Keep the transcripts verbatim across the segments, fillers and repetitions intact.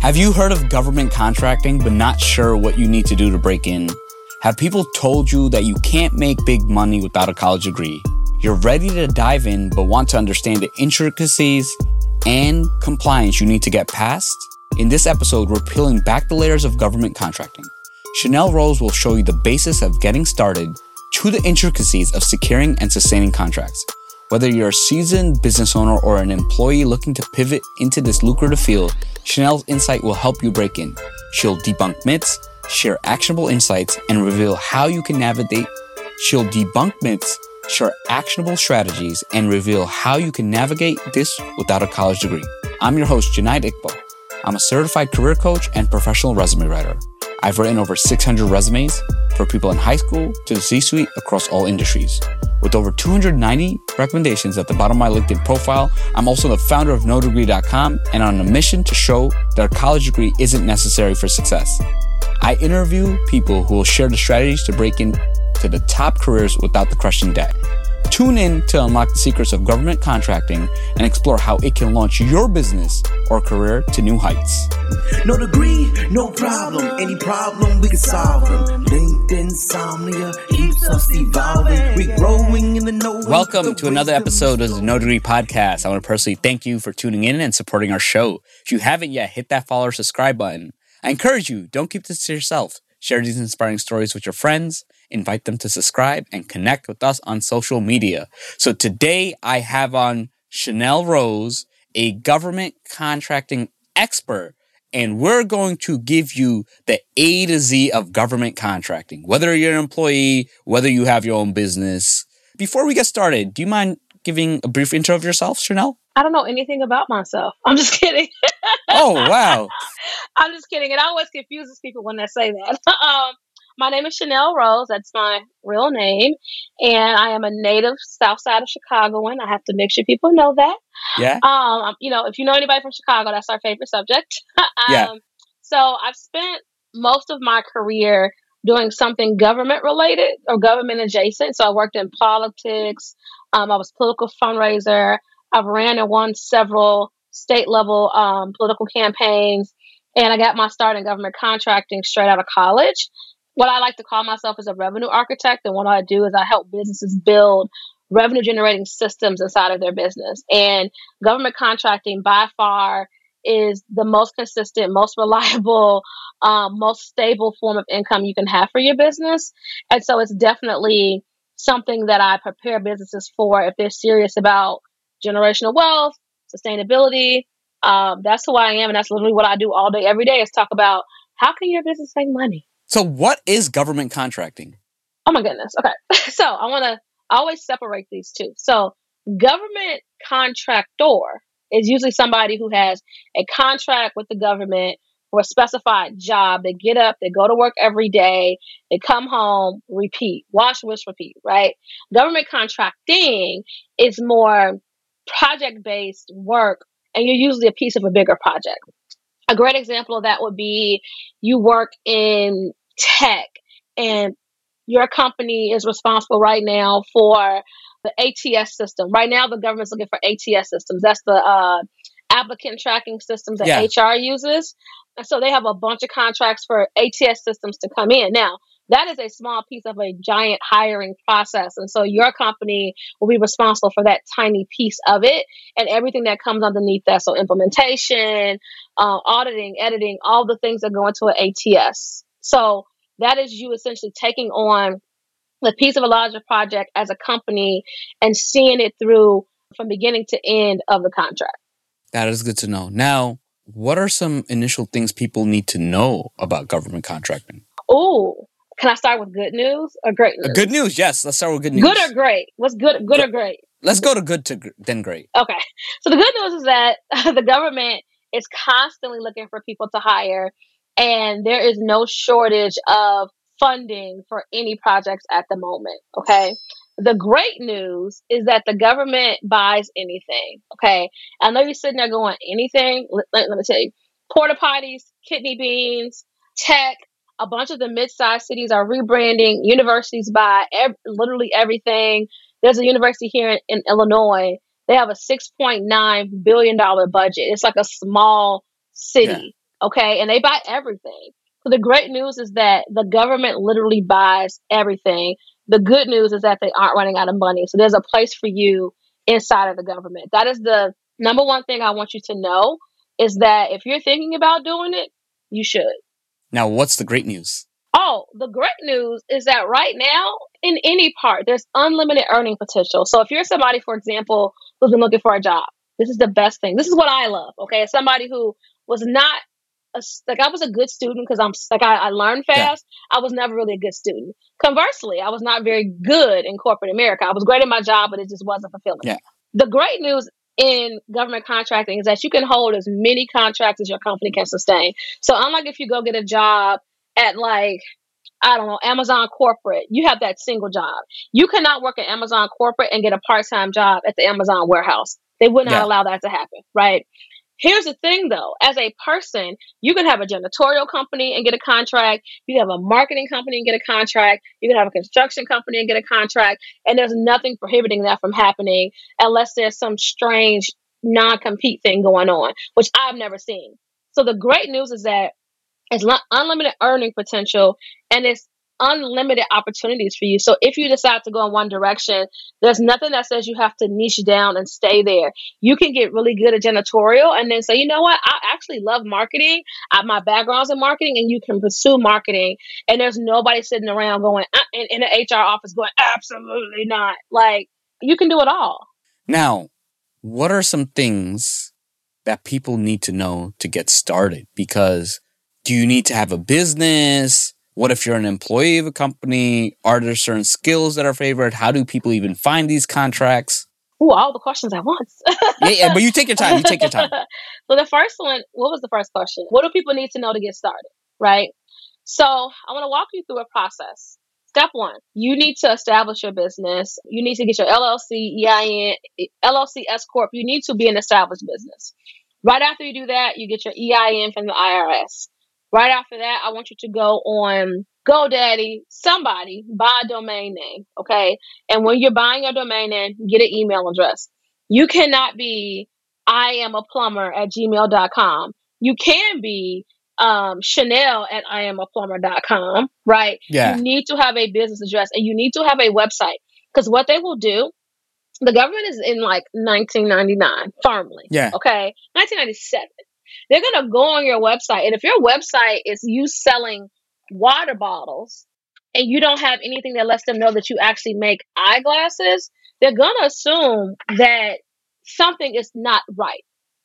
Have you heard of government contracting but not sure what you need to do to break in? Have people told you that you can't make big money without a college degree? You're ready to dive in but want to understand the intricacies and compliance you need to get past? In this episode, we're peeling back the layers of government contracting. Chanel Rose will show you the basis of getting started to the intricacies of securing and sustaining contracts. Whether you're a seasoned business owner or an employee looking to pivot into this lucrative field, Chanel's insight will help you break in. She'll debunk myths, share actionable insights, and reveal how you can navigate. She'll debunk myths, share actionable strategies, and reveal how you can navigate this without a college degree. I'm your host, Junaid Iqbal. I'm a certified career coach and professional resume writer. I've written over six hundred resumes for people in high school to the C-suite across all industries. With over two hundred ninety recommendations at the bottom of my LinkedIn profile, I'm also the founder of no degree dot com and on a mission to show that a college degree isn't necessary for success. I interview people who will share the strategies to break into the top careers without the crushing debt. Tune in to unlock the secrets of government contracting and explore how it can launch your business or career to new heights. No degree, no problem. Any problem, we can solve them. LinkedIn insomnia keeps us evolving. We growing in the know. Welcome to another episode of the No Degree Podcast. I want to personally thank you for tuning in and supporting our show. If you haven't yet, hit that follow or subscribe button. I encourage you, don't keep this to yourself. Share these inspiring stories with your friends, invite them to subscribe, and connect with us on social media. So today I have on Chanel Rose, a government contracting expert, and we're going to give you the A to Z of government contracting, whether you're an employee, whether you have your own business. Before we get started, do you mind giving a brief intro of yourself, Chanel? I don't know anything about myself. I'm just kidding. Oh, wow. I'm just kidding. It always confuses people when they say that. um, my name is Chanel Rose. That's my real name. And I am a native South Side of Chicagoan. I have to make sure people know that. Yeah. Um, you know, if you know anybody from Chicago, that's our favorite subject. um, Yeah. So I've spent most of my career doing something government related or government adjacent. So I worked in politics. Um, I was a political fundraiser. I've ran and won several state level um, political campaigns, and I got my start in government contracting straight out of college. What I like to call myself is a revenue architect, and what I do is I help businesses build revenue generating systems inside of their business. And government contracting by far is the most consistent, most reliable, um, most stable form of income you can have for your business. And so it's definitely something that I prepare businesses for if they're serious about generational wealth, sustainability. Um, that's who I am. And that's literally what I do all day, every day is talk about how can your business make money? So what is government contracting? Oh my goodness. Okay. So I want to always separate these two. So government contractor is usually somebody who has a contract with the government for a specified job. They get up, they go to work every day, they come home, repeat, wash, rinse, repeat, right? Government contracting is more project-based work, and you're usually a piece of a bigger project. A great example of that would be you work in tech, and your company is responsible right now for the A T S system. Right now, the government's looking for A T S systems. That's the uh, applicant tracking systems that Yeah. H R uses. And so they have a bunch of contracts for A T S systems to come in. Now, that is a small piece of a giant hiring process. And so your company will be responsible for that tiny piece of it and everything that comes underneath that. So implementation, uh, auditing, editing, all the things that go into an A T S. So that is you essentially taking on the piece of a larger project as a company and seeing it through from beginning to end of the contract. That is good to know. Now, what are some initial things people need to know about government contracting? Oh, can I start with good news or great news? Uh, good news, yes. Let's start with good news. Good or great? What's good? Good or great? Let's go to good to gr- then great. Okay. So the good news is that the government is constantly looking for people to hire, and there is no shortage of funding for any projects at the moment. Okay. The great news is that the government buys anything. Okay. I know you're sitting there going, anything? Let, let, let me tell you. Porta potties, kidney beans, tech. A bunch of the mid-sized cities are rebranding. Universities buy ev- literally everything. There's a university here in, in Illinois. They have a six point nine billion dollars budget. It's like a small city. okay? And they buy everything. So the great news is that the government literally buys everything. The good news is that they aren't running out of money. So there's a place for you inside of the government. That is the number one thing I want you to know, is that if you're thinking about doing it, you should. Now, what's the great news? Oh, the great news is that right now, in any part, there's unlimited earning potential. So if you're somebody, for example, who's been looking for a job, this is the best thing. This is what I love, okay? As somebody who was not, a, like I was a good student because I'm like I, I learned fast. Yeah. I was never really a good student. Conversely, I was not very good in corporate America. I was great at my job, but it just wasn't fulfilling. Yeah. The great news in government contracting is that you can hold as many contracts as your company can sustain. So unlike if you go get a job at like, I don't know, Amazon corporate, you have that single job. You cannot work at Amazon corporate and get a part-time job at the Amazon warehouse. They would not yeah. allow that to happen, right? Here's the thing though, as a person, you can have a janitorial company and get a contract. You can have a marketing company and get a contract. You can have a construction company and get a contract. And there's nothing prohibiting that from happening unless there's some strange non-compete thing going on, which I've never seen. So the great news is that it's unlimited earning potential and it's unlimited opportunities for you. So if you decide to go in one direction, there's nothing that says you have to niche down and stay there. You can get really good at janitorial and then say, you know what, I actually love marketing. I, my background's in marketing, and you can pursue marketing. And there's nobody sitting around going uh, in, in the H R office going, absolutely not. Like, you can do it all. Now, what are some things that people need to know to get started? Because do you need to have a business? What if you're an employee of a company? Are there certain skills that are favored? How do people even find these contracts? Ooh, all the questions at once. yeah, yeah, but you take your time. You take your time. So the first one, what was the first question? What do people need to know to get started, right? So I want to walk you through a process. Step one, you need to establish your business. You need to get your L L C, E I N, L L C, S Corp. You need to be an established business. Right after you do that, you get your E I N from the I R S. Right after that, I want you to go on GoDaddy, somebody, buy a domain name, okay? And when you're buying your domain name, get an email address. You cannot be I am a plumber at gmail dot com. You can be um, Chanel at I am a plumber dot com, right? Yeah. You need to have a business address and you need to have a website, because what they will do, the government is in like nineteen ninety-nine, firmly, yeah. okay? nineteen ninety-seven. They're going to go on your website. And if your website is you selling water bottles and you don't have anything that lets them know that you actually make eyeglasses, they're going to assume that something is not right.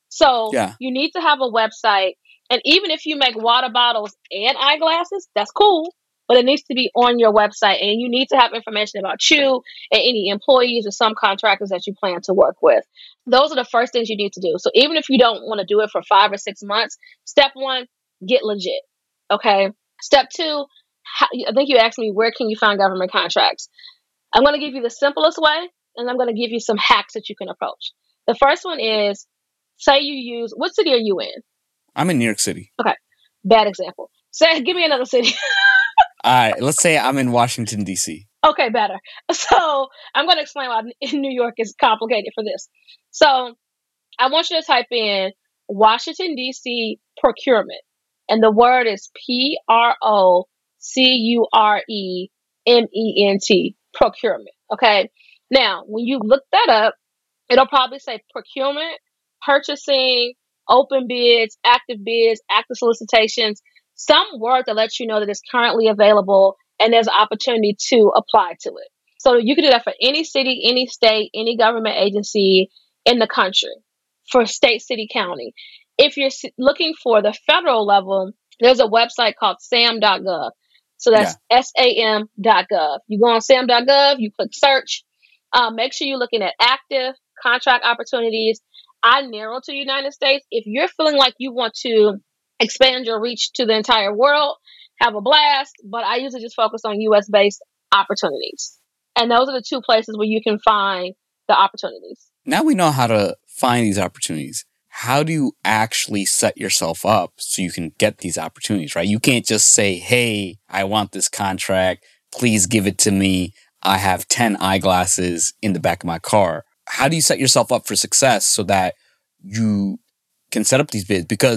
So yeah. you need to have a website. And even if you make water bottles and eyeglasses, that's cool. But it needs to be on your website. And you need to have information about you and any employees or some contractors that you plan to work with. Those are the first things you need to do. So even if you don't want to do it for five or six months, step one, get legit. Okay. Step two, how, I think you asked me, where can you find government contracts? I'm going to give you the simplest way, and I'm going to give you some hacks that you can approach. The first one is, say you use, what city are you in? I'm in New York City. Okay. Bad example. Say, give me another city. All right, let's say I'm in Washington, D C. Okay, better. So I'm going to explain why New York is complicated for this. So I want you to type in Washington, D C procurement. And the word is P R O C U R E M E N T, procurement. Okay. Now, when you look that up, it'll probably say procurement, purchasing, open bids, active bids, active solicitations, some word that lets you know that it's currently available and there's an opportunity to apply to it. So you can do that for any city, any state, any government agency in the country, for state, city, county. If you're looking for the federal level, there's a website called sam dot gov. So that's yeah. S A M dot gov. You go on sam dot gov, you click search. Um, make sure you're looking at active contract opportunities. I narrow to United States. If you're feeling like you want to expand your reach to the entire world, have a blast. But I usually just focus on U S-based opportunities. And those are the two places where you can find the opportunities. Now we know how to find these opportunities. How do you actually set yourself up so you can get these opportunities, right? You can't just say, hey, I want this contract. Please give it to me. I have ten eyeglasses in the back of my car. How do you set yourself up for success so that you can set up these bids? Because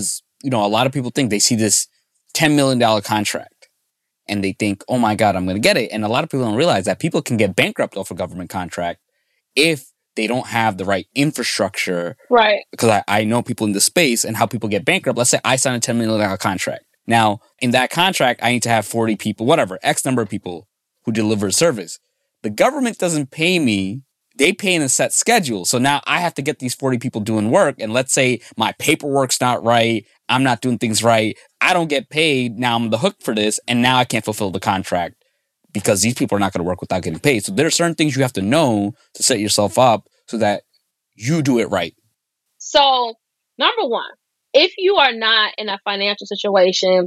you know, a lot of people think they see this ten million dollars contract and they think, oh my God, I'm going to get it. And a lot of people don't realize that people can get bankrupt off a government contract if they don't have the right infrastructure. Right. Because I, I know people in the space and how people get bankrupt. Let's say I sign a ten million dollars contract. Now, in that contract, I need to have forty people, whatever, X number of people who deliver a service. The government doesn't pay me. They pay in a set schedule. So now I have to get these forty people doing work. And let's say my paperwork's not right. I'm not doing things right. I don't get paid. Now I'm the hook for this. And now I can't fulfill the contract because these people are not going to work without getting paid. So there are certain things you have to know to set yourself up so that you do it right. So number one, if you are not in a financial situation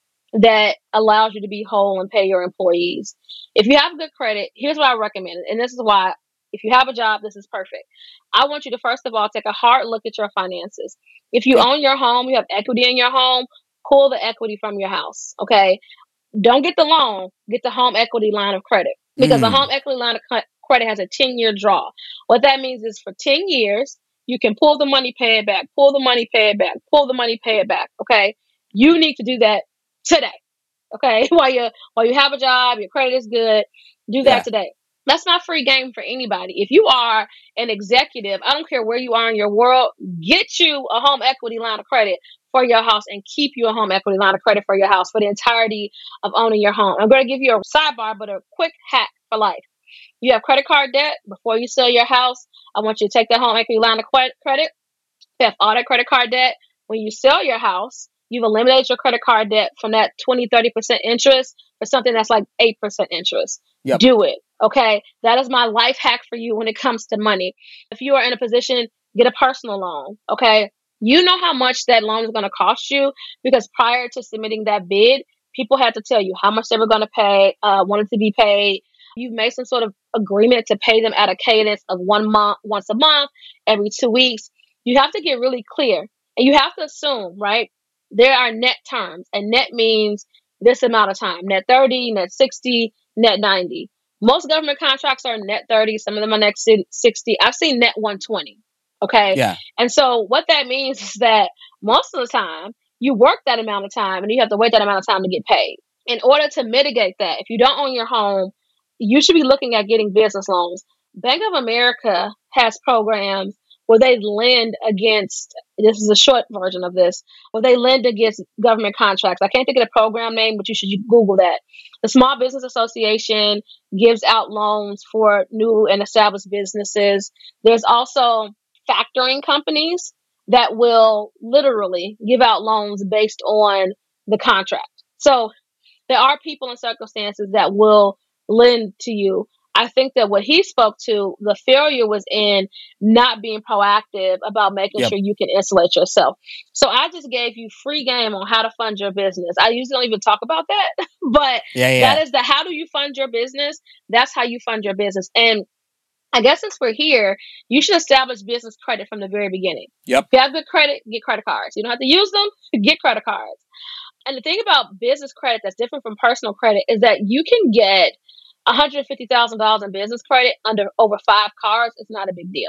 that allows you to be whole and pay your employees, if you have good credit, here's what I recommend. And this is why, if you have a job, this is perfect. I want you to, first of all, take a hard look at your finances. If you own your home, you have equity in your home, pull the equity from your house, okay? Don't get the loan, get the home equity line of credit, because mm. the home equity line of credit has a ten-year draw. What that means is for ten years, you can pull the money, pay it back, pull the money, pay it back, pull the money, pay it back, okay? You need to do that today, okay? While you while you have a job, your credit is good, do that yeah. today. That's not free game for anybody. If you are an executive, I don't care where you are in your world, get you a home equity line of credit for your house and keep you a home equity line of credit for your house for the entirety of owning your home. I'm going to give you a sidebar, but a quick hack for life. You have credit card debt. Before you sell your house, I want you to take that home equity line of credit. You have all that credit card debt. When you sell your house, you've eliminated your credit card debt from that twenty, thirty percent interest for something that's like eight percent interest. Yep. Do it. Okay. That is my life hack for you when it comes to money. If you are in a position, get a personal loan. Okay. You know how much that loan is going to cost you, because prior to submitting that bid, people had to tell you how much they were going to pay, uh, wanted to be paid. You've made some sort of agreement to pay them at a cadence of one month, once a month, every two weeks. You have to get really clear, and you have to assume, right? There are net terms, and net means this amount of time, net thirty, net sixty, net ninety. Most government contracts are net thirty. Some of them are net sixty. I've seen net one twenty. Okay. Yeah. And so what that means is that most of the time you work that amount of time and you have to wait that amount of time to get paid. In order to mitigate that, if you don't own your home, you should be looking at getting business loans. Bank of America has programs where they lend against, this is a short version of this, where they lend against government contracts. I can't think of the program name, but you should Google that. The Small Business Association gives out loans for new and established businesses. There's also factoring companies that will literally give out loans based on the contract. So there are people and circumstances that will lend to you. I think that what he spoke to, the failure was in not being proactive about making yep. sure you can insulate yourself. So I just gave you free game on how to fund your business. I usually don't even talk about that, but yeah, yeah. that is the how do you fund your business? That's how you fund your business. And I guess since we're here, you should establish business credit from the very beginning. Yep. If you have good credit, get credit cards. You don't have to use them, get credit cards. And the thing about business credit that's different from personal credit is that you can get one hundred fifty thousand dollars in business credit under over five cards. It's not a big deal.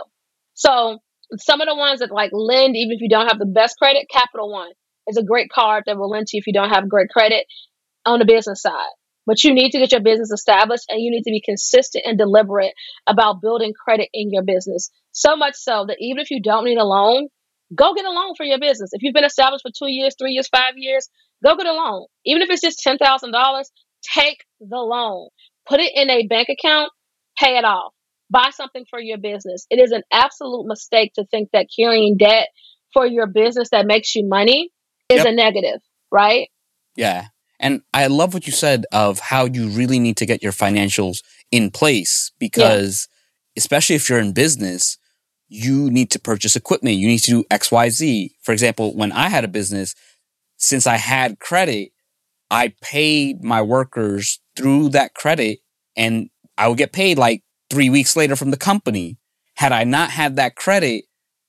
So some of the ones that like lend, even if you don't have the best credit, Capital One is a great card that will lend to you if you don't have great credit on the business side. But you need to get your business established, and you need to be consistent and deliberate about building credit in your business. So much so that even if you don't need a loan, go get a loan for your business. If you've been established for two years, three years, five years, go get a loan. Even if it's just ten thousand dollars, take the loan. Put it in a bank account, pay it off. Buy something for your business. It is an absolute mistake to think that carrying debt for your business that makes you money is yep. a negative, right? Yeah. And I love what you said of how you really need to get your financials in place, because yeah. especially if you're in business, you need to purchase equipment. You need to do X, Y, Z. For example, when I had a business, since I had credit, I paid my workers through that credit, and I would get paid like three weeks later from the company. Had I not had that credit,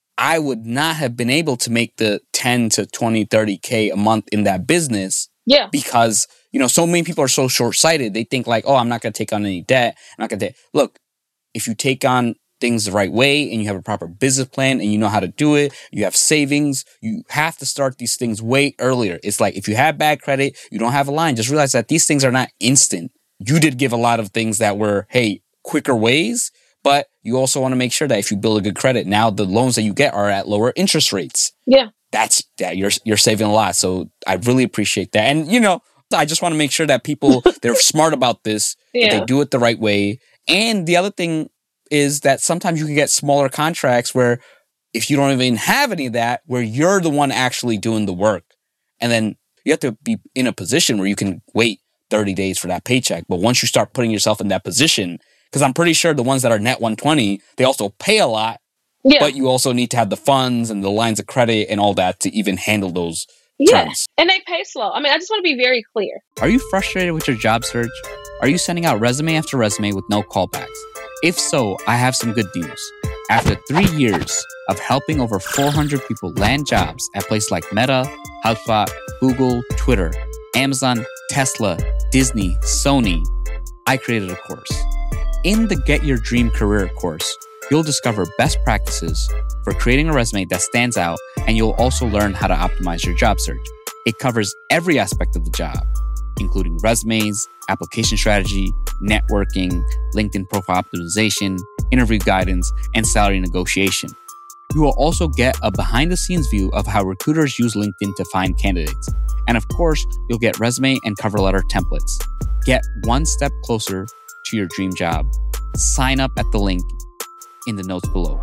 I would not have been able to make the ten to twenty, thirty K a month in that business. Yeah. Because, you know, so many people are so short-sighted. They think like, oh, I'm not going to take on any debt. I'm not going to. Look, if you take on things the right way and you have a proper business plan and you know how to do it, you have savings, you have to start these things way earlier. It's like if you have bad credit, you don't have a line, just realize that these things are not instant. You did give a lot of things that were, hey, quicker ways, but you also want to make sure that if you build a good credit, now the loans that you get are at lower interest rates. Yeah. That's that you're you're saving a lot. So I really appreciate that. And you know, I just want to make sure that people they're smart about this, Yeah. that they do it the right way. And the other thing is that sometimes you can get smaller contracts where if you don't even have any of that, where you're the one actually doing the work. And then you have to be in a position where you can wait thirty days for that paycheck. But once you start putting yourself in that position, because I'm pretty sure the ones that are net one twenty, they also pay a lot, Yeah. but you also need to have the funds and the lines of credit and all that to even handle those Yeah. terms. And they pay slow. I mean, I just want to be very clear. Are you frustrated with your job search? Are you sending out resume after resume with no callbacks? If so, I have some good news. After three years of helping over four hundred people land jobs at places like Meta, HubSpot, Google, Twitter, Amazon, Tesla, Disney, Sony, I created a course. In the Get Your Dream Career course, you'll discover best practices for creating a resume that stands out, and you'll also learn how to optimize your job search. It covers every aspect of the job, including resumes, application strategy, networking, LinkedIn profile optimization, interview guidance, and salary negotiation. You will also get a behind-the-scenes view of how recruiters use LinkedIn to find candidates. And of course, you'll get resume and cover letter templates. Get one step closer to your dream job. Sign up at the link in the notes below.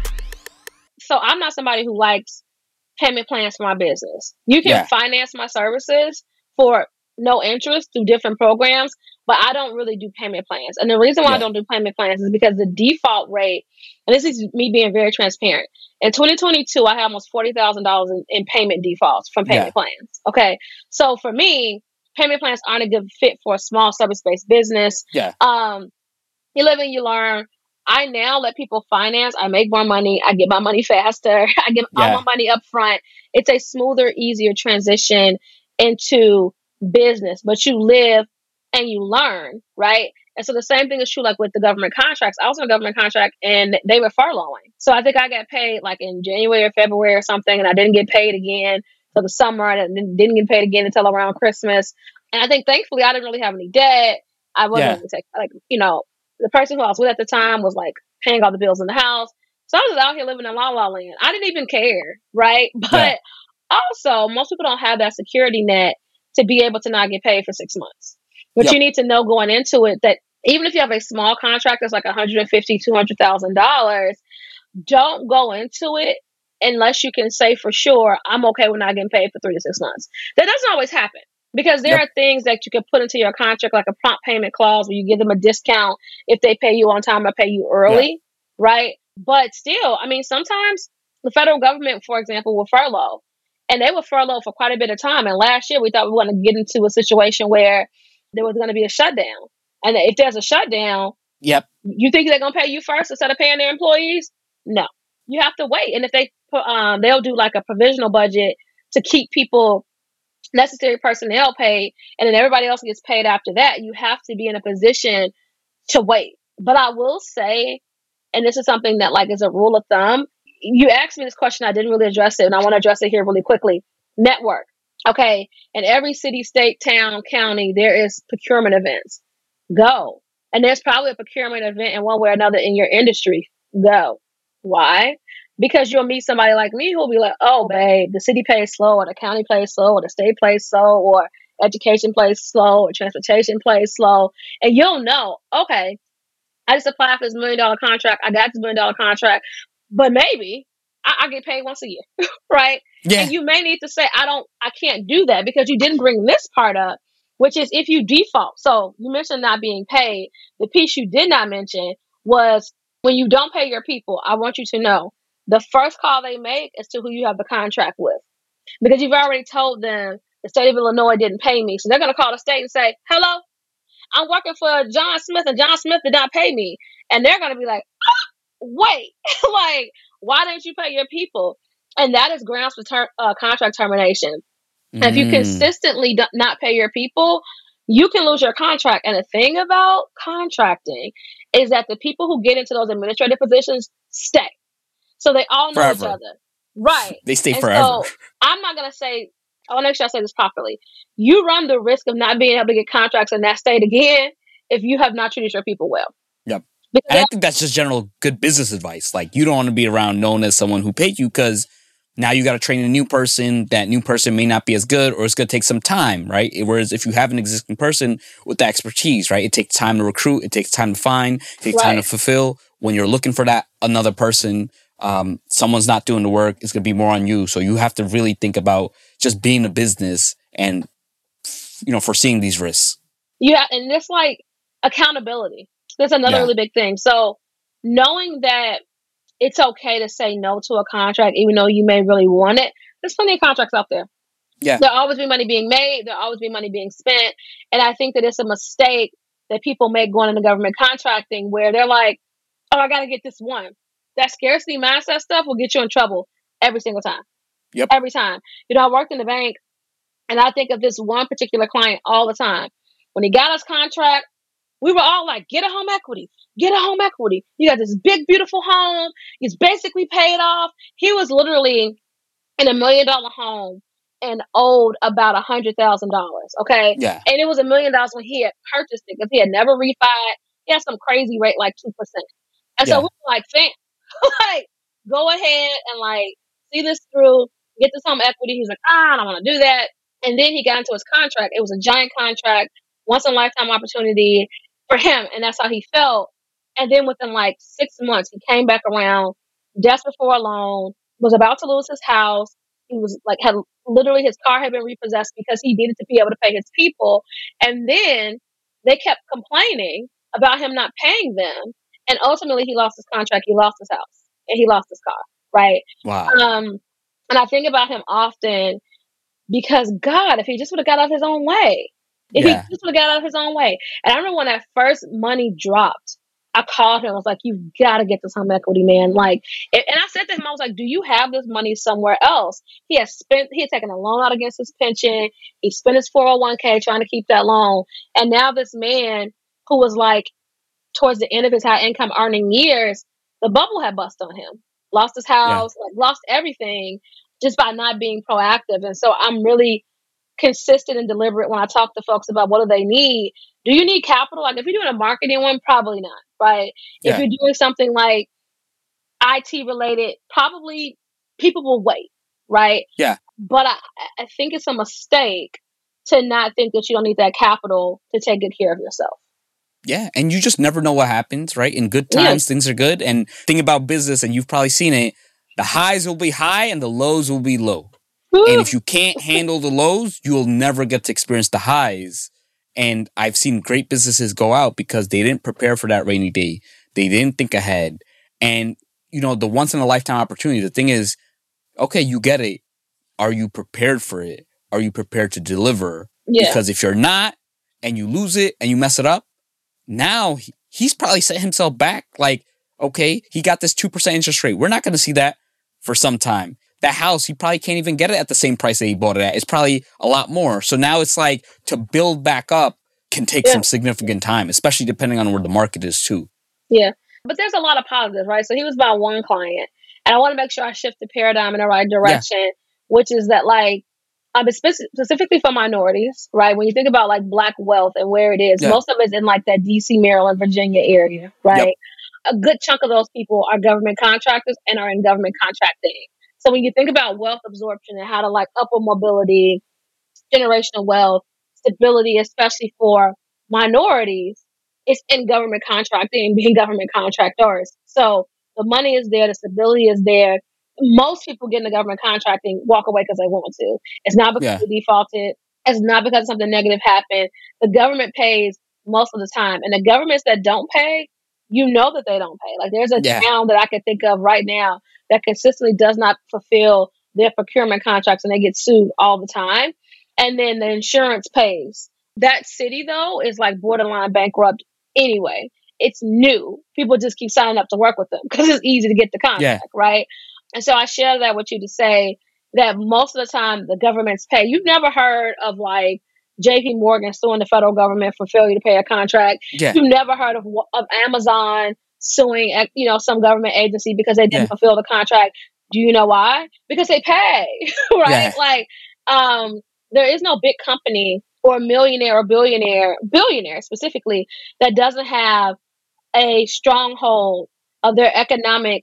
So I'm not somebody who likes payment plans for my business. You can Yeah. finance my services for no interest through different programs, but I don't really do payment plans. And the reason why Yeah. I don't do payment plans is because the default rate, and this is me being very transparent. In twenty twenty-two, I had almost forty thousand dollars in, in payment defaults from payment Yeah. plans. Okay. So for me, payment plans aren't a good fit for a small service-based business. Yeah. Um, you live and you learn. I now let people finance. I make more money. I get my money faster. I get all Yeah. my money up front. It's a smoother, easier transition into business, but you live and you learn, right? And so the same thing is true like with the government contracts. I was in a government contract and they were furloughing. So I think I got paid like in January or February or something, and I didn't get paid again for the summer, and then didn't get paid again until around Christmas. And I think thankfully I didn't really have any debt. I wasn't Yeah. like, you know, the person who I was with at the time was like paying all the bills in the house. So I was out here living in la la land. I didn't even care, right? But Yeah. also, most people don't have that security net to be able to not get paid for six months. But Yep. you need to know going into it that even if you have a small contract that's like one hundred fifty thousand dollars, two hundred thousand dollars, don't go into it unless you can say for sure, I'm okay with not getting paid for three to six months. That doesn't always happen. Because there Yep. are things that you can put into your contract, like a prompt payment clause where you give them a discount if they pay you on time or pay you early, right? But still, I mean, sometimes the federal government, for example, will furlough. And they will furlough for quite a bit of time. And last year, we thought we were going to get into a situation where there was going to be a shutdown. And if there's a shutdown, Yep. you think they're going to pay you first instead of paying their employees? No. You have to wait. And if they put, um, they'll do like a provisional budget to keep people necessary personnel paid, and then everybody else gets paid after that. You have to be in a position to wait. But I will say, and this is something that like is a rule of thumb, you asked me this question, I didn't really address it, and I want to address it here really quickly. Network. Okay. In every city, state, town, county, there is procurement events. Go. And there's probably a procurement event in one way or another in your industry. Go. Why? Because you'll meet somebody like me who'll be like, oh, babe, the city pays slow, or the county pays slow, or the state pays slow, or education plays slow, or transportation plays slow. And you'll know, okay, I just applied for this million dollar contract. I got this million dollar contract, but maybe I, I get paid once a year, right? Yeah. And you may need to say, I don't, I can't do that because you didn't bring this part up, which is if you default. So you mentioned not being paid. The piece you did not mention was when you don't pay your people, I want you to know the first call they make is to who you have the contract with, because you've already told them the state of Illinois didn't pay me. So they're going to call the state and say, hello, I'm working for John Smith and John Smith did not pay me. And they're going to be like, ah, wait, like, why didn't you pay your people? And that is grounds for ter- uh, contract termination. Mm. And if you consistently do not pay your people, you can lose your contract. And the thing about contracting is that the people who get into those administrative positions stay. So they all know Forever. each other. Right. They stay and forever. So I'm not going to say, I want to make sure I say this properly. You run the risk of not being able to get contracts in that state again if you have not treated your people well. Yep. Because And I think that's just general good business advice. Like, you don't want to be around known as someone who paid you, because now you got to train a new person. That new person may not be as good, or it's going to take some time, right? Whereas if you have an existing person with the expertise, right, it takes time to recruit, it takes time to find, it takes Right. time to fulfill. When you're looking for that another person, um, someone's not doing the work, it's going to be more on you. So you have to really think about just being a business and, you know, foreseeing these risks. Yeah, and it's like accountability. That's another Yeah. really big thing. So knowing that it's okay to say no to a contract, even though you may really want it. There's plenty of contracts out there. Yeah. There'll always be money being made. There'll always be money being spent. And I think that it's a mistake that people make going into government contracting where they're like, oh, I got to get this one. That scarcity mindset stuff will get you in trouble every single time. Yep. Every time. You know, I worked in the bank, and I think of this one particular client all the time. When he got his contract, we were all like, get a home equity, get a home equity. You got this big, beautiful home. He's basically paid off. He was literally in a million dollar home and owed about a hundred thousand dollars. Okay. Yeah. And it was a million dollars when he had purchased it because he had never refied. He had some crazy rate, like two percent. And Yeah. so we were like, fam, like, go ahead and like see this through, get this home equity. He's like, ah, I don't want to do that. And then he got into his contract. It was a giant contract, once in a lifetime opportunity for him. And that's how he felt. And then within like six months, he came back around, desperate for a loan, was about to lose his house. He was like, had literally his car had been repossessed because he needed to be able to pay his people. And then they kept complaining about him not paying them. And ultimately he lost his contract. He lost his house and he lost his car. Right. Wow. Um, and I think about him often because God, if he just would have got out of his own way, if Yeah. he just would have got out of his own way. And I remember when that first money dropped, I called him. I was like, you've got to get this home equity, man. Like, and I said to him, I was like, do you have this money somewhere else? He had spent, he had taken a loan out against his pension. He spent his four oh one k trying to keep that loan. And now this man who was like towards the end of his high income earning years, the bubble had bust on him, lost his house, yeah. like lost everything just by not being proactive. And so I'm really consistent and deliberate when I talk to folks about what do they need. Do you need capital? Like if you're doing a marketing one, probably not, right? Yeah. If you're doing something like I T related, probably people will wait, right? Yeah. But I, I think it's a mistake to not think that you don't need that capital to take good care of yourself. Yeah. And you just never know what happens, right? In good times, yeah. things are good. And think about business, and you've probably seen it, the highs will be high and the lows will be low. Woo. And if you can't handle the lows, you'll never get to experience the highs. And I've seen great businesses go out because they didn't prepare for that rainy day. They didn't think ahead. And, you know, the once in a lifetime opportunity, the thing is, okay, you get it. Are you prepared for it? Are you prepared to deliver? Yeah. Because if you're not and you lose it and you mess it up, now he, he's probably set himself back. Like, okay, he got this two percent interest rate. We're not going to see that for some time. That house, he probably can't even get it at the same price that he bought it at. It's probably a lot more. So now it's like to build back up can take yeah. some significant time, especially depending on where the market is too. Yeah. But there's a lot of positives, right? So he was my one client. And I want to make sure I shift the paradigm in the right direction, yeah. which is that like, um, spe- specifically for minorities, right? When you think about like Black wealth and where it is, yeah. most of it's in like that D C, Maryland, Virginia area, right? Yep. A good chunk of those people are government contractors and are in government contracting. So when you think about wealth absorption and how to like upward mobility, generational wealth, stability, especially for minorities, it's in government contracting and being government contractors. So the money is there, the stability is there. Most people get into government contracting walk away because they want to. It's not because yeah. they defaulted. It's not because something negative happened. The government pays most of the time. And the governments that don't pay, you know that they don't pay. Like there's a yeah. town that I can think of right now that consistently does not fulfill their procurement contracts and they get sued all the time. And then the insurance pays. That city, though, is like borderline bankrupt anyway. It's new. People just keep signing up to work with them because it's easy to get the contract, yeah. right? And so I share that with you to say that most of the time the governments pay. You've never heard of like J P Morgan suing the federal government for failure to pay a contract. Yeah. You've never heard of, of Amazon suing, you know, some government agency because they didn't Yeah. fulfill the contract. Do you know why? Because they pay, right? Yeah. Like, um, there is no big company or millionaire or billionaire, billionaire specifically, that doesn't have a stronghold of their economic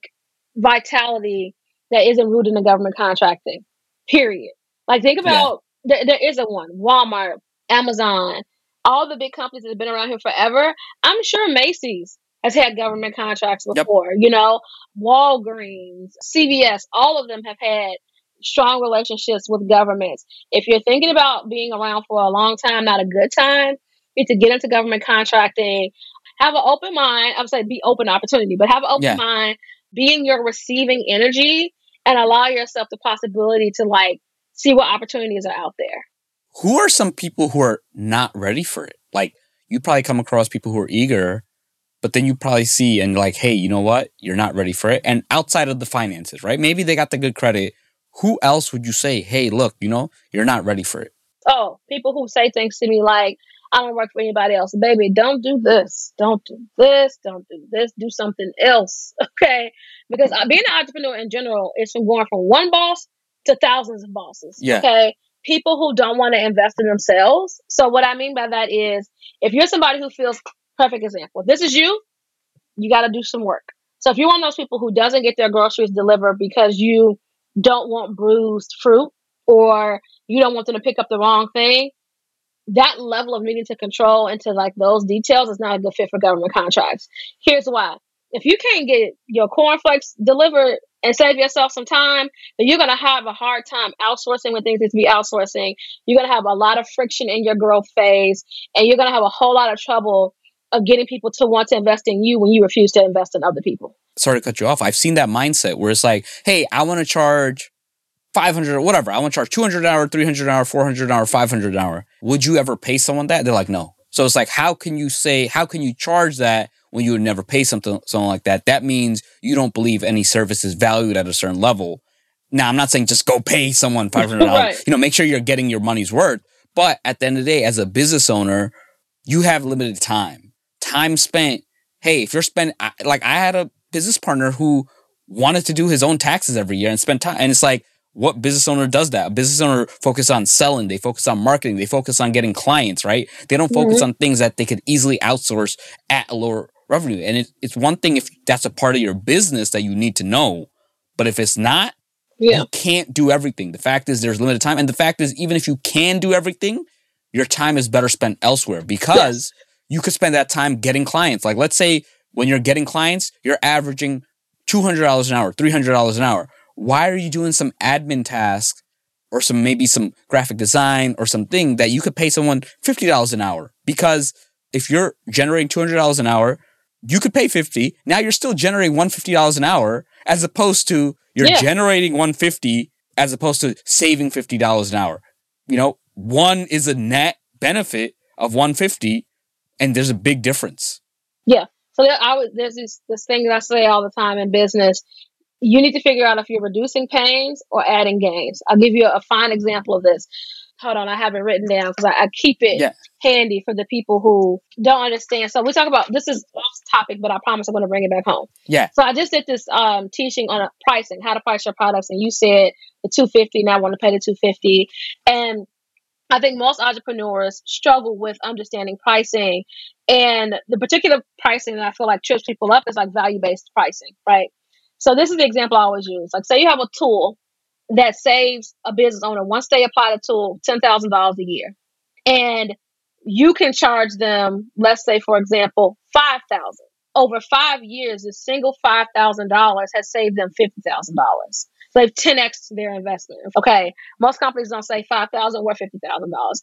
vitality that isn't rooted in the government contracting. Period. Like, think about yeah. there, there isn't one. Walmart, Amazon, all the big companies that have been around here forever. I'm sure Macy's has had government contracts before. Yep. You know, Walgreens, C V S, all of them have had strong relationships with governments. If you're thinking about being around for a long time, not a good time, you need to get into government contracting. Have an open mind. I would say be open to opportunity, but have an open yeah. mind. Be in your receiving energy and allow yourself the possibility to like see what opportunities are out there. Who are some people who are not ready for it? Like, you probably come across people who are eager, but then you probably see and like, hey, you know what? You're not ready for it. And outside of the finances, right? Maybe they got the good credit. Who else would you say, hey, look, you know, you're not ready for it? Oh, people who say things to me like, I don't work for anybody else. Baby, don't do this. Don't do this. Don't do this. Do something else. Okay? Because being an entrepreneur in general is from going from one boss to thousands of bosses. Yeah. Okay? People who don't want to invest in themselves. So what I mean by that is, if you're somebody who feels, perfect example, if this is you, you got to do some work. So if you're one of those people who doesn't get their groceries delivered because you don't want bruised fruit or you don't want them to pick up the wrong thing, that level of needing to control into like those details is not a good fit for government contracts. Here's why. If you can't get your cornflakes delivered and save yourself some time, then you're going to have a hard time outsourcing when things need to be outsourcing. You're going to have a lot of friction in your growth phase, and you're going to have a whole lot of trouble of getting people to want to invest in you when you refuse to invest in other people. Sorry to cut you off. I've seen that mindset where it's like, hey, I want to charge five hundred or whatever. I want to charge two hundred an hour, three hundred an hour, four hundred an hour, five hundred an hour. Would you ever pay someone that? They're like, no. So it's like, how can you say, how can you charge that when you would never pay something, someone like that? That means you don't believe any service is valued at a certain level. Now, I'm not saying just go pay someone five hundred dollars. Right. You know, make sure you're getting your money's worth. But at the end of the day, as a business owner, you have limited time. Time spent. Hey, if you're spending, like I had a business partner who wanted to do his own taxes every year and spend time. And it's like, what business owner does that? A business owner focus on selling. They focus on marketing. They focus on getting clients, right? They don't focus mm-hmm. on things that they could easily outsource at a lower revenue. And it, it's one thing if that's a part of your business that you need to know. But if it's not, yeah. you can't do everything. The fact is there's limited time. And the fact is, even if you can do everything, your time is better spent elsewhere because yes. you could spend that time getting clients. Like, let's say when you're getting clients, you're averaging two hundred dollars an hour, three hundred dollars an hour. Why are you doing some admin task or some maybe some graphic design or something that you could pay someone fifty dollars an hour? Because if you're generating two hundred dollars an hour, you could pay fifty dollars. Now you're still generating one hundred fifty dollars an hour as opposed to you're yeah. generating one hundred fifty dollars as opposed to saving fifty dollars an hour. You know, one is a net benefit of one hundred fifty dollars and there's a big difference. Yeah. So there, I would, there's this, this thing that I say all the time in business. You need to figure out if you're reducing pains or adding gains. I'll give you a, a fine example of this. Hold on, I have it written down because I, I keep it yeah. handy for the people who don't understand. So we talk about, this is off topic, but I promise I'm going to bring it back home. Yeah. So I just did this um, teaching on a pricing, how to price your products, and you said the two hundred fifty dollars, now I want to pay the two hundred fifty dollars. And I think most entrepreneurs struggle with understanding pricing, and the particular pricing that I feel like trips people up is like value-based pricing, right? So this is the example I always use. Like, say you have a tool that saves a business owner, once they apply the tool, ten thousand dollars a year. And you can charge them, let's say, for example, five thousand dollars. Over five years, a single five thousand dollars has saved them fifty thousand dollars. So they've ten x their investment. Okay. Most companies don't say five thousand dollars or fifty thousand dollars.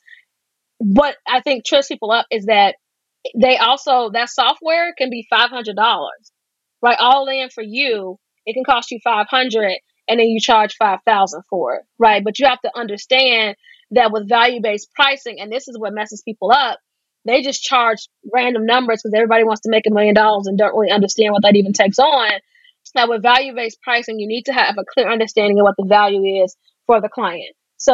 What I think trips people up is that they also, that software can be five hundred dollars, right? All in for you. It can cost you five hundred dollars and then you charge five thousand dollars for it, right? But you have to understand that with value-based pricing, and this is what messes people up, they just charge random numbers because everybody wants to make a million dollars and don't really understand what that even takes on. Now, with value-based pricing, you need to have a clear understanding of what the value is for the client. So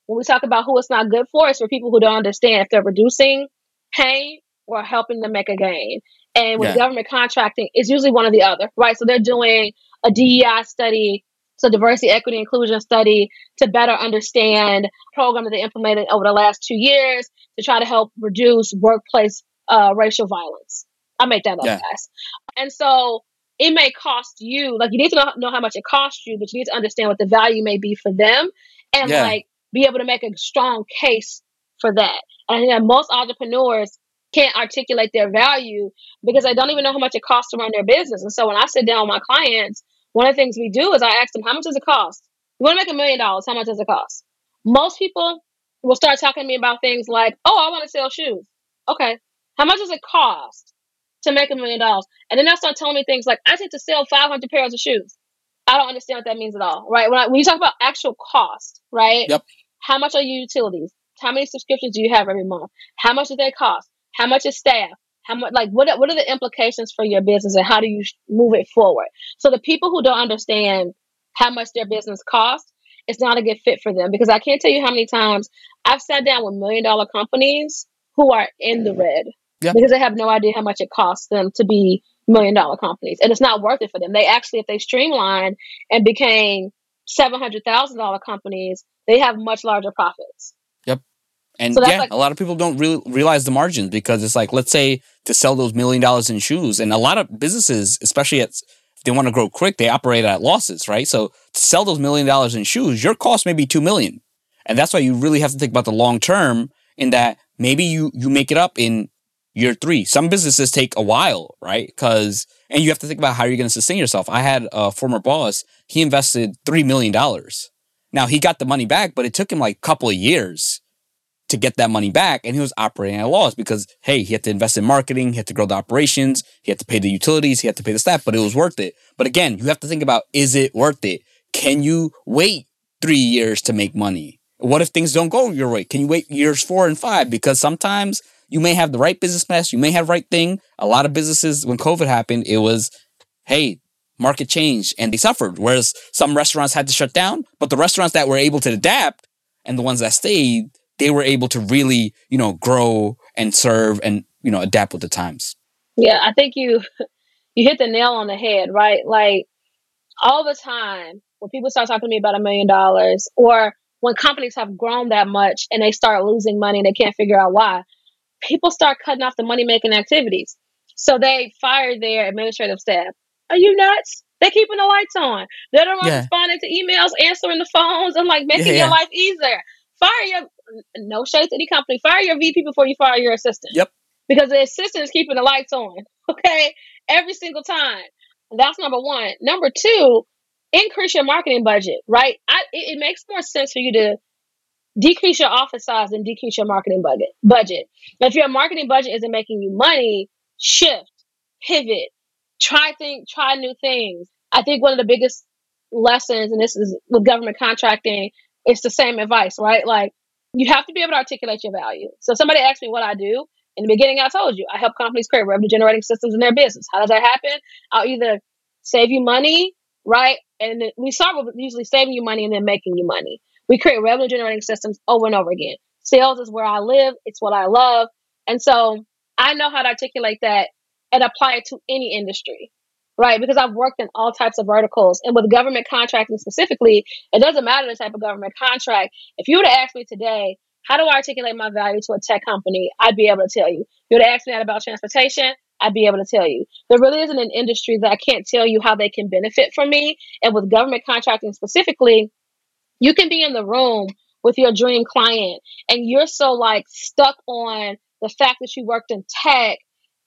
when we talk about who it's not good for, it's for people who don't understand if they're reducing pain or helping them make a gain. And with Yeah. government contracting, it's usually one or the other, right? So they're doing a D E I study, so diversity, equity, inclusion study, to better understand the program that they implemented over the last two years to try to help reduce workplace uh, racial violence. I make that up, Yeah. guys. And so it may cost you, like you need to know, know how much it costs you, but you need to understand what the value may be for them and Yeah. like be able to make a strong case for that. And I think that most entrepreneurs can't articulate their value because they don't even know how much it costs to run their business. And so when I sit down with my clients, one of the things we do is I ask them, how much does it cost? You want to make a million dollars, how much does it cost? Most people will start talking to me about things like, oh, I want to sell shoes. Okay. How much does it cost to make a million dollars? And then they'll start telling me things like, I need to sell five hundred pairs of shoes. I don't understand what that means at all, right? When, I, when you talk about actual cost, right? Yep. How much are your utilities? How many subscriptions do you have every month? How much do they cost? How much is staff? How much, like, what, what are the implications for your business and how do you move it forward? So the people who don't understand how much their business costs, it's not a good fit for them, because I can't tell you how many times I've sat down with million dollar companies who are in the red Yep. because they have no idea how much it costs them to be million dollar companies. And it's not worth it for them. They actually, if they streamlined and became seven hundred thousand dollars companies, they have much larger profits. Yep. And So that's yeah, like- a lot of people don't really realize the margins, because it's like, let's say to sell those million dollars in shoes, and a lot of businesses, especially at, if they want to grow quick, they operate at losses, right? So to sell those million dollars in shoes, your cost may be two million. And that's why you really have to think about the long term, in that maybe you, you make it up in year three. Some businesses take a while, right? Because, and you have to think about how you're going to sustain yourself. I had a former boss, he invested three million dollars. Now he got the money back, but it took him like a couple of years to get that money back. And he was operating at a loss because, hey, he had to invest in marketing, he had to grow the operations, he had to pay the utilities, he had to pay the staff, but it was worth it. But again, you have to think about, is it worth it? Can you wait three years to make money? What if things don't go your way? Can you wait years four and five? Because sometimes you may have the right business match, you may have the right thing. A lot of businesses, when COVID happened, it was, hey, market changed and they suffered. Whereas some restaurants had to shut down, but the restaurants that were able to adapt and the ones that stayed, they were able to really, you know, grow and serve and, you know, adapt with the times. Yeah, I think you you hit the nail on the head, right? Like all the time when people start talking to me about a million dollars, or when companies have grown that much and they start losing money and they can't figure out why, people start cutting off the money-making activities. So they fire their administrative staff. Are you nuts? They're keeping the lights on. They're the ones Yeah. responding to emails, answering the phones, and like making Yeah, your yeah. life easier. Fire your, no shade to any company, fire your V P before you fire your assistant. Yep. Because the assistant is keeping the lights on, okay? Every single time. That's number one. Number two, increase your marketing budget, right? I, it, it makes more sense for you to decrease your office size and decrease your marketing budget. Budget. If your marketing budget isn't making you money, shift, pivot, try think, try new things. I think one of the biggest lessons, and this is with government contracting, it's the same advice, right? Like you have to be able to articulate your value. So somebody asked me what I do. In the beginning, I told you I help companies create revenue generating systems in their business. How does that happen? I'll either save you money, right? And then we start with usually saving you money and then making you money. We create revenue generating systems over and over again. Sales is where I live. It's what I love. And so I know how to articulate that and apply it to any industry, right? Because I've worked in all types of verticals. And with government contracting specifically, it doesn't matter the type of government contract. If you were to ask me today, how do I articulate my value to a tech company? I'd be able to tell you. If you were to ask me that about transportation, I'd be able to tell you. There really isn't an industry that I can't tell you how they can benefit from me. And with government contracting specifically, you can be in the room with your dream client and you're so like stuck on the fact that you worked in tech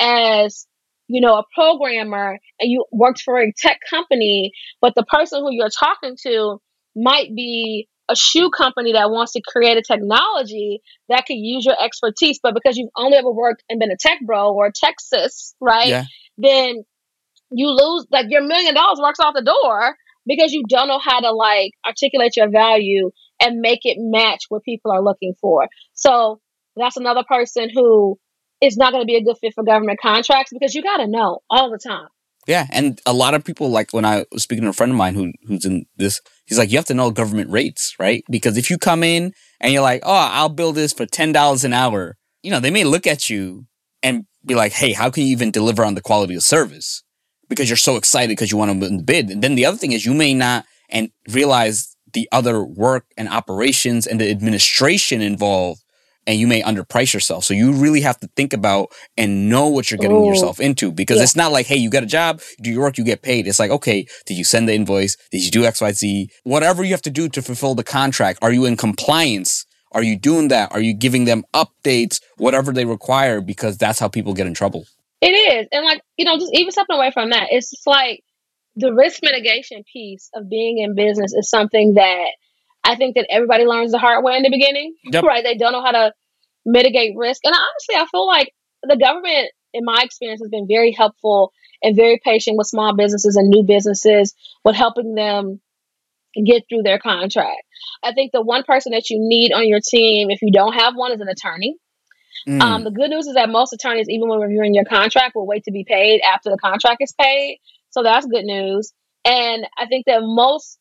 as, you know, a programmer and you worked for a tech company, but the person who you're talking to might be a shoe company that wants to create a technology that could use your expertise. But because you've only ever worked and been a tech bro or a tech sis, right? Yeah. Then you lose, like your million dollars walks off the door because you don't know how to like articulate your value and make it match what people are looking for. So that's another person who is not going to be a good fit for government contracts because you got to know all the time. Yeah, and a lot of people, like when I was speaking to a friend of mine who who's in this, he's like, you have to know government rates, right? Because if you come in and you're like, oh, I'll build this for ten dollars an hour, you know, they may look at you and be like, hey, how can you even deliver on the quality of service? Because you're so excited because you want to win the bid. And then the other thing is you may not and realize the other work and operations and the administration involved, and you may underprice yourself. So you really have to think about and know what you're getting Ooh. yourself into, because Yeah. it's not like, hey, you got a job, you do your work, you get paid. It's like, okay, did you send the invoice? Did you do X, Y, Z? Whatever you have to do to fulfill the contract. Are you in compliance? Are you doing that? Are you giving them updates, whatever they require? Because that's how people get in trouble. It is. And like, you know, just even stepping away from that, it's just like the risk mitigation piece of being in business is something that I think that everybody learns the hard way in the beginning, Yep. right? They don't know how to mitigate risk. And honestly, I feel like the government, in my experience, has been very helpful and very patient with small businesses and new businesses with helping them get through their contract. I think the one person that you need on your team, if you don't have one, is an attorney. Mm. Um, the good news is that most attorneys, even when reviewing your contract, will wait to be paid after the contract is paid. So that's good news. And I think that most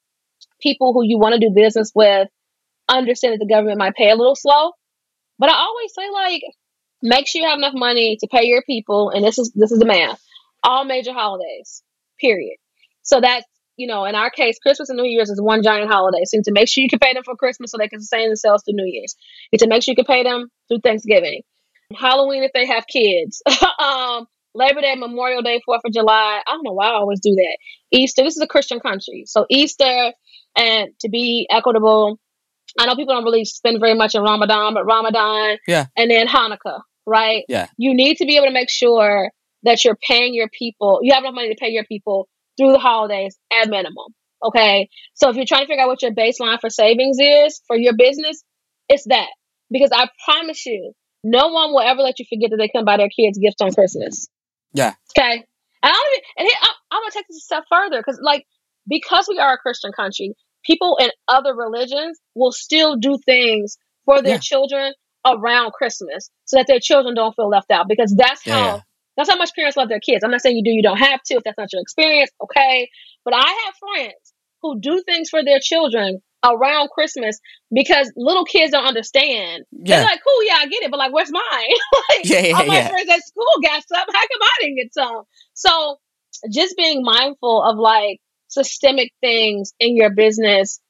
people who you want to do business with understand that the government might pay a little slow. But I always say, like, make sure you have enough money to pay your people. And this is this is the math. All major holidays, period. So that's, you know, in our case, Christmas and New Year's is one giant holiday. So you need to make sure you can pay them for Christmas so they can sustain themselves through New Year's. You need to make sure you can pay them through Thanksgiving. Halloween if they have kids. um, Labor Day, Memorial Day, fourth of July. I don't know why I always do that. Easter. This is a Christian country. So Easter, and to be equitable, I know people don't really spend very much in Ramadan, but Ramadan, Yeah. and then Hanukkah, right? Yeah. You need to be able to make sure that you're paying your people, you have enough money to pay your people through the holidays at minimum, okay? So if you're trying to figure out what your baseline for savings is for your business, it's that. Because I promise you, no one will ever let you forget that they couldn't buy their kids gifts on Christmas. Yeah. Okay? And, I don't even, and here, I, I'm going to take this a step further, because, like, because we are a Christian country, people in other religions will still do things for their Yeah. children around Christmas so that their children don't feel left out, because that's Yeah, how yeah. that's how much parents love their kids. I'm not saying you do, you don't have to. If that's not your experience, okay. But I have friends who do things for their children around Christmas because little kids don't understand. Yeah. They're like, cool, yeah, I get it, but like, where's mine? like, Yeah, yeah, all my yeah. friends at school got some. How come I didn't get some? So just being mindful of like systemic things in your business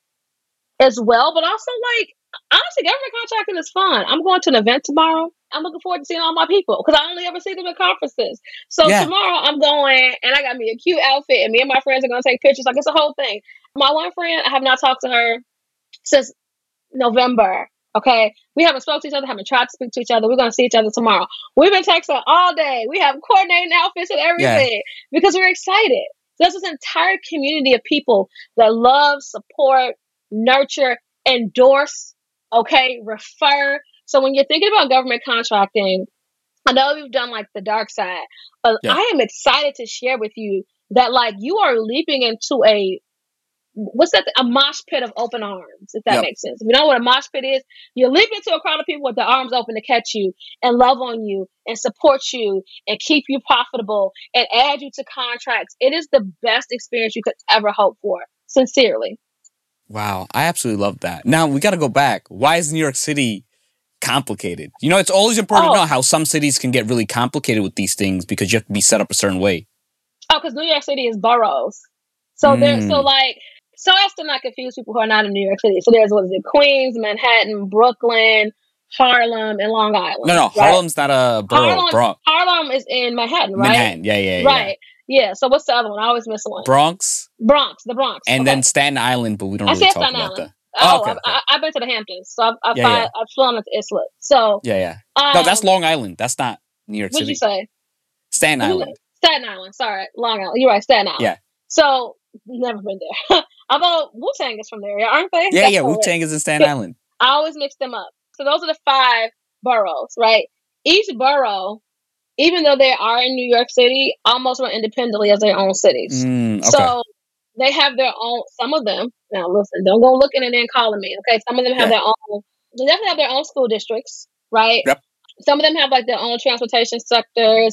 as well, but also like, honestly, government contracting is fun. I'm going to an event tomorrow. I'm looking forward to seeing all my people because I only ever see them at conferences. So Yeah. tomorrow I'm going and I got me a cute outfit and me and my friends are going to take pictures. Like, it's a whole thing. My one friend, I have not talked to her since November. Okay. We haven't spoken to each other, haven't tried to speak to each other. We're going to see each other tomorrow. We've been texting all day. We have coordinating outfits and everything because we're excited. There's this entire community of people that love, support, nurture, endorse, okay, refer. So when you're thinking about government contracting, I know we've done like the dark side, but Yeah. I am excited to share with you that like you are leaping into a, what's that? A mosh pit of open arms, if that Yep. makes sense. If you know what a mosh pit is, you're leaping into a crowd of people with their arms open to catch you and love on you and support you and keep you profitable and add you to contracts. It is the best experience you could ever hope for. Sincerely. Wow. I absolutely love that. Now we got to go back. Why is New York City complicated? You know, it's always important Oh. to know how some cities can get really complicated with these things because you have to be set up a certain way. Oh, because New York City is boroughs. So there, Mm. so like, so as to not confuse people who are not in New York City. So there's, what is it, Queens, Manhattan, Brooklyn, Harlem, and Long Island. No, no, right? Harlem's not a borough. Harlem, Bronx. Harlem is in Manhattan, right? Manhattan. Yeah, yeah, yeah. Right. Yeah. So what's the other one? I always miss one. Bronx. Bronx, the Bronx. And okay. then Staten Island, but we don't I really said talk Staten about Island. that. Oh, Oh, okay, I've, okay. I, I've been to the Hamptons, so I've I've, Yeah, fly, yeah. I've flown into Islip. So Yeah, yeah. um, No, that's Long Island. That's not New York What'd City. you say? Staten Mhm. Island. Staten Island. Sorry, Long Island. You're right, Staten Island. Yeah. So never been there. Although Wu Tang is from there, aren't they? Yeah, That's yeah. where Wu we're- Tang is in Staten Island. I always mix them up. So those are the five boroughs, right? Each borough, even though they are in New York City, almost run independently as their own cities. Mm, okay. So they have their own, some of them, now listen, don't go looking and then calling me, okay? Some of them have Yeah. their own, they definitely have their own school districts, right? Yep. Some of them have like their own transportation sectors.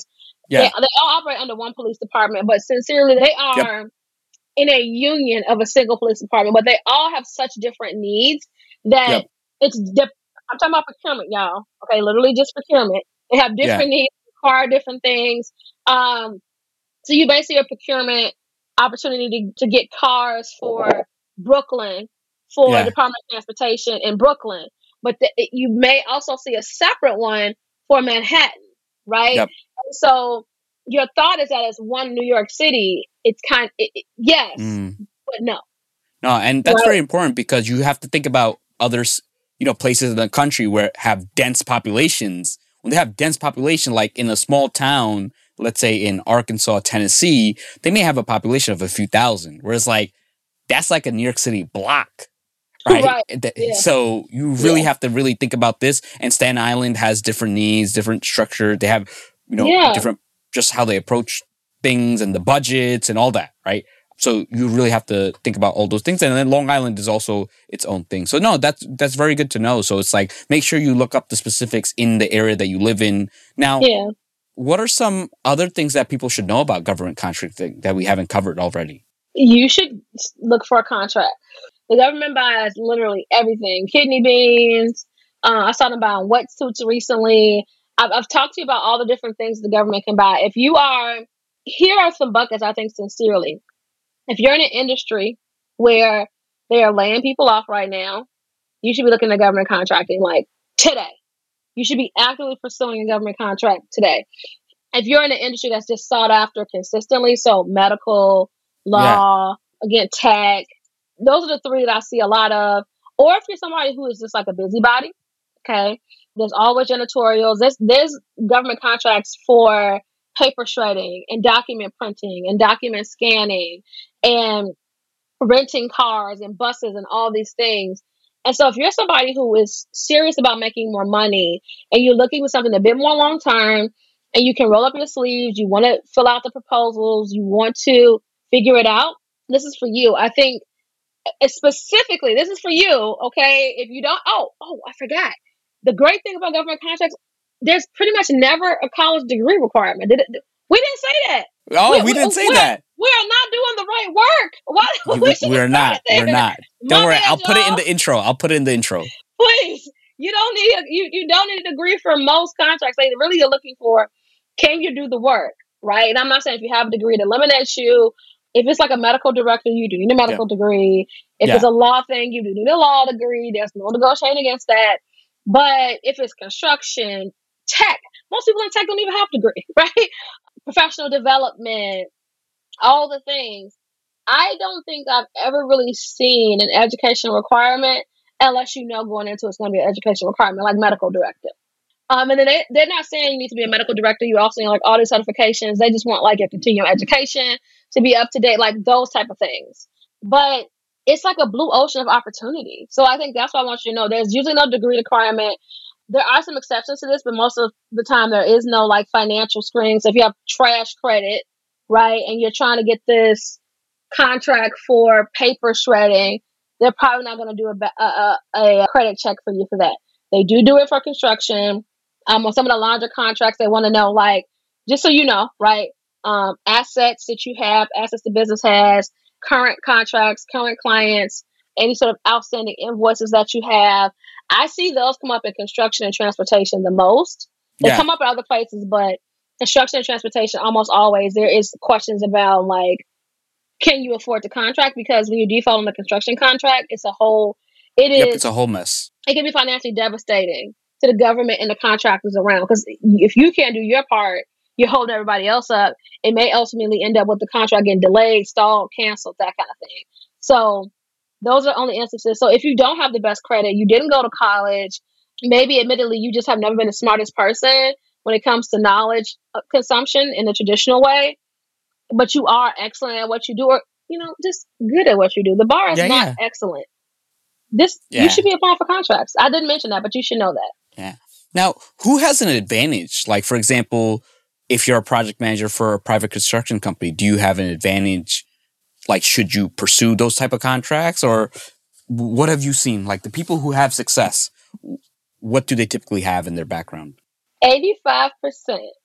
They, Yeah. they all operate under one police department, but sincerely, they Yep. are in a union of a single police department, but they all have such different needs that Yep. it's dip- I'm talking about procurement, y'all. Okay, literally just procurement. They have Yeah. different needs, require different things. Um, so you basically a procurement opportunity to, to get cars for Brooklyn for Yeah. Department of Transportation in Brooklyn, but the, it, you may also see a separate one for Manhattan, right? Yep. And so your thought is that it's one New York City. It's kind, it, it, yes, Mm. but no, No, and that's right? very important because you have to think about others, you know, places in the country where have dense populations. When they have dense population, like in a small town, let's say in Arkansas, Tennessee, they may have a population of a few thousand. Whereas like that's like a New York City block, right? Right. Th- Yeah. So you really Yeah. have to really think about this. And Staten Island has different needs, different structure. They have, you know, Yeah. different, just how they approach things and the budgets and all that, right? So you really have to think about all those things. And then Long Island is also its own thing. So no, that's that's very good to know. So it's like, make sure you look up the specifics in the area that you live in. Now, Yeah. what are some other things that people should know about government contracting that we haven't covered already? You should s- look for a contract. The government buys literally everything. Kidney beans. Uh, I saw them buying wetsuits recently. I've, I've talked to you about all the different things the government can buy. If you are, here are some buckets, I think, sincerely. If you're in an industry where they are laying people off right now, you should be looking at government contracting like today. You should be actively pursuing a government contract today. If you're in an industry that's just sought after consistently, so medical, Yeah. law, again, tech, those are the three that I see a lot of. Or if you're somebody who is just like a busybody, okay, there's always janitorials. There's, there's government contracts for paper shredding and document printing and document scanning and renting cars and buses and all these things. And so if you're somebody who is serious about making more money and you're looking for something a bit more long term and you can roll up your sleeves, you want to fill out the proposals, you want to figure it out, this is for you. I think uh, specifically, this is for you, okay? If you don't, oh, oh, I forgot. The great thing about government contracts, there's pretty much never a college degree requirement. Did it, we didn't say that. Oh, We, we we, didn't say we're, that. we are not doing the right work. Why You- we should We're have not. started We're there. not. My Don't worry. bad, I'll put it in y'all. the intro. I'll put it in the intro. Please, you don't need a, you you don't need a degree for most contracts. They really are looking for, can you do the work, right? And I'm not saying if you have a degree it eliminates you. If it's like a medical director, you do need a medical degree. If Yeah. it's a law thing, you do need a law degree. There's no negotiating against that. But if it's construction, tech, most people in tech don't even have a degree, right? Professional development, all the things. I don't think I've ever really seen an education requirement unless you know going into it's going to be an education requirement, like medical director. Um, and then they, they're not saying you need to be a medical director. You also need like all these certifications. They just want like your continuing education to be up to date, like those type of things. But it's like a blue ocean of opportunity. So I think that's why I want you to know there's usually no degree requirement. There are some exceptions to this, but most of the time there is no like financial screening. So if you have trash credit, right, and you're trying to get this contract for paper shredding, they're probably not going to do a, a, a credit check for you for that. They do do it for construction. Um, on some of the larger contracts, they want to know, like, just so you know, right, um, assets that you have, assets the business has, current contracts, current clients, any sort of outstanding invoices that you have. I see those come up in construction and transportation the most. They Yeah. come up in other places, but construction and transportation, almost always, there is questions about, like, can you afford the contract? Because when you default on the construction contract, it's a whole, it Yep. is, It's a whole mess. it can be financially devastating to the government and the contractors around. Because if you can't do your part, you're holding everybody else up. It may ultimately end up with the contract getting delayed, stalled, canceled, that kind of thing. So those are only instances. So if you don't have the best credit, you didn't go to college, maybe admittedly you just have never been the smartest person when it comes to knowledge uh, consumption in the traditional way, but you are excellent at what you do, or, you know, just good at what you do. The bar is Yeah, not yeah. excellent. This, Yeah. you should be applying for contracts. I didn't mention that, but you should know that. Yeah. Now, who has an advantage? Like, for example, if you're a project manager for a private construction company, do you have an advantage? Like, should you pursue those type of contracts, or what have you seen? Like, the people who have success, what do they typically have in their background? eighty-five percent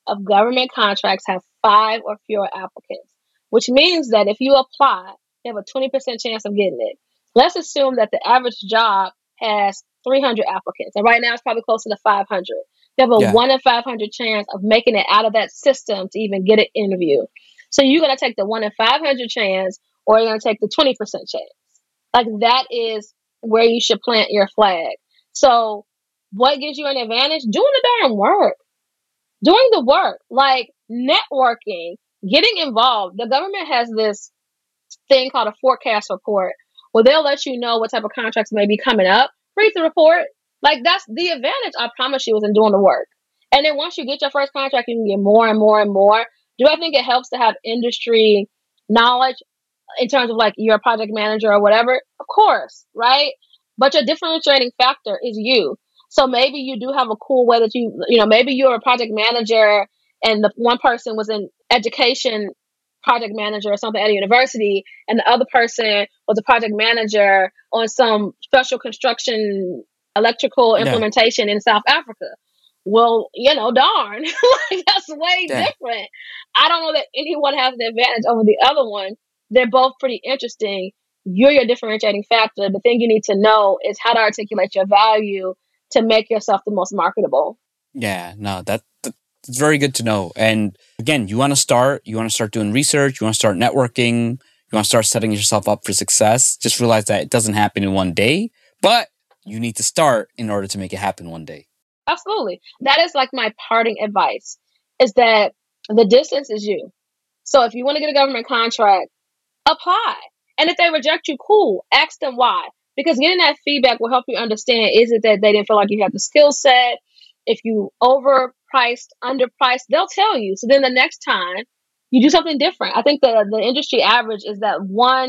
of government contracts have five or fewer applicants, which means that if you apply, you have a twenty percent chance of getting it. Let's assume that the average job has three hundred applicants, and right now it's probably closer to five hundred. You have a Yeah. one in five hundred chance of making it out of that system to even get an interview. So you're going to take the one in five hundred chance, or you're going to take the twenty percent chance. Like, that is where you should plant your flag. So what gives you an advantage? Doing the darn work. Doing the work. Like, networking, getting involved. The government has this thing called a forecast report where they'll let you know what type of contracts may be coming up. Read the report. Like, that's the advantage, I promise you, is in doing the work. And then once you get your first contract, you can get more and more and more. Do I think it helps to have industry knowledge in terms of, like, you're a project manager or whatever? Of course, right? But your differentiating factor is you. So maybe you do have a cool way that you, you know, maybe you're a project manager and the one person was in education project manager or something at a university, and the other person was a project manager on some special construction electrical Yeah. implementation in South Africa. Well, you know, darn, like, that's way Yeah. different. I don't know that anyone has an advantage over the other one. They're both pretty interesting. You're your differentiating factor. The thing you need to know is how to articulate your value to make yourself the most marketable. Yeah, no, that, that it's very good to know. And again, you want to start, you want to start doing research, you want to start networking, you want to start setting yourself up for success. Just realize that it doesn't happen in one day, but you need to start in order to make it happen one day. Absolutely. That is like my parting advice, is that the distance is you. So if you want to get a government contract, apply. And if they reject you, cool. Ask them why. Because getting that feedback will help you understand, is it that they didn't feel like you had the skill set? If you overpriced, underpriced, they'll tell you. So then the next time you do something different. I think the, the industry average is that one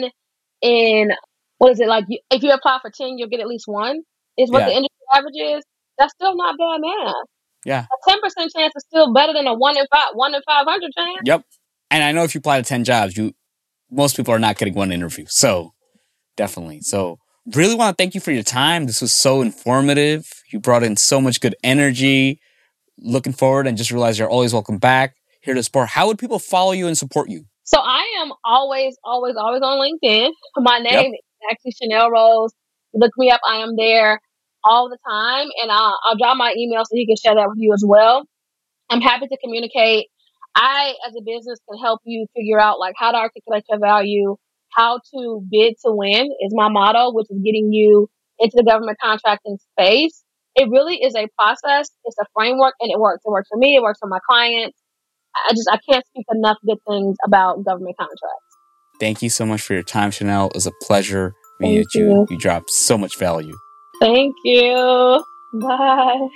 in, what is it, like, you, if you apply for ten, you'll get at least one, is what Yeah. the industry average is. That's still not bad math. Yeah. A ten percent chance is still better than a one in five, one in five hundred chance. Yep. And I know if you apply to ten jobs, you most people are not getting one interview. So definitely. So really want to thank you for your time. This was so informative. You brought in so much good energy. Looking forward, and just realize you're always welcome back here to support. How would people follow you and support you? So I am always, always, always on LinkedIn. My name Yep. is actually Chanel Rose. Look me up. I am there all the time, and I'll, I'll drop my email so he can share that with you as well. I'm happy to communicate. I, as a business, can help you figure out, like, how to articulate your value, how to bid to win is my motto, which is getting you into the government contracting space. It really is a process. It's a framework, and it works. It works for me. It works for my clients. I just, I can't speak enough good things about government contracts. Thank you so much for your time, Chanel. It was a pleasure meeting Thank you. you. You dropped so much value. Thank you. Bye.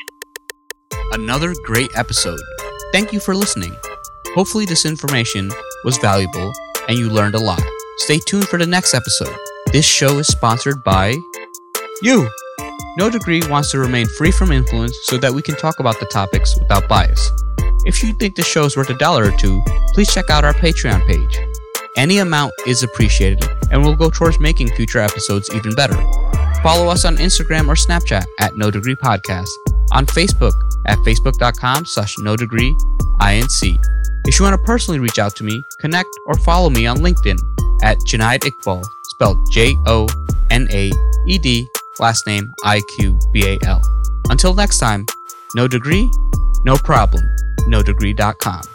Another great episode. Thank you for listening. Hopefully this information was valuable and you learned a lot. Stay tuned for the next episode. This show is sponsored by you. No Degree wants to remain free from influence so that we can talk about the topics without bias. If you think the show is worth a dollar or two, please check out our Patreon page. Any amount is appreciated and will go towards making future episodes even better. Follow us on Instagram or Snapchat at No Degree Podcast, on Facebook at facebook.com slash no degree inc. If you want to personally reach out to me, connect or follow me on LinkedIn at Junaid Iqbal, spelled J O N A E D, last name I Q B A L. Until next time, no degree, no problem, no degree dot com.